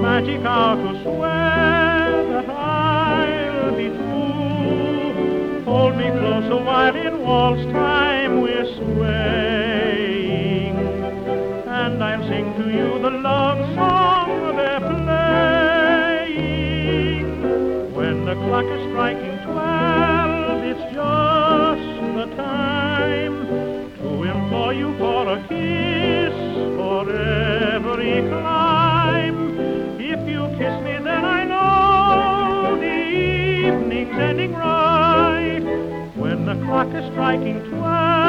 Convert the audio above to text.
magic hour to swear that I'll be true. Hold me closer while in waltz time we're swaying, and I'll sing to you the love song they're playing. When the clock is striking 12, it's just the time to implore you for a kiss for every climb. If you kiss me, then I know the evening's ending right. When the clock is striking 12,